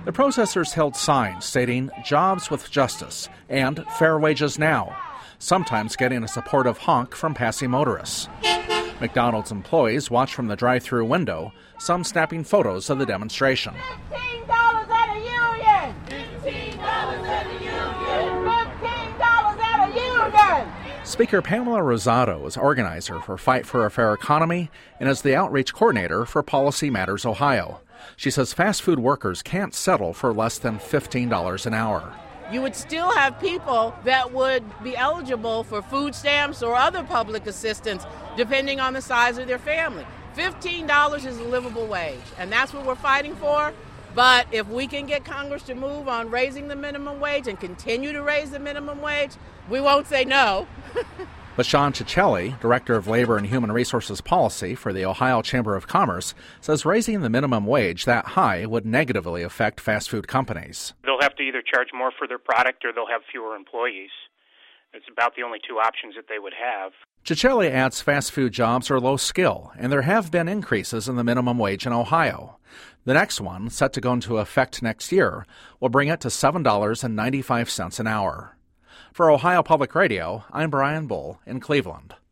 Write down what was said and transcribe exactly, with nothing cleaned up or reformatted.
The protesters held signs stating jobs with justice and fair wages now, sometimes getting a supportive honk from passing motorists. McDonald's employees watched from the drive-through window, some snapping photos of the demonstration. fifteen dollars at a union! fifteen dollars at a union! fifteen dollars at a union! Speaker Pamela Rosado is organizer for Fight for a Fair Economy and is the outreach coordinator for Policy Matters Ohio. She says fast food workers can't settle for less than fifteen dollars an hour. You would still have people that would be eligible for food stamps or other public assistance, depending on the size of their family. fifteen dollars is a livable wage, and that's what we're fighting for. But if we can get Congress to move on raising the minimum wage and continue to raise the minimum wage, we won't say no. But Sean Ciccelli, Director of Labor and Human Resources Policy for the Ohio Chamber of Commerce, says raising the minimum wage that high would negatively affect fast food companies. They'll have to either charge more for their product or they'll have fewer employees. It's about the only two options that they would have. Ciccelli adds fast food jobs are low skill, and there have been increases in the minimum wage in Ohio. The next one, set to go into effect next year, will bring it to seven dollars and ninety-five cents an hour. For Ohio Public Radio, I'm Brian Bull in Cleveland.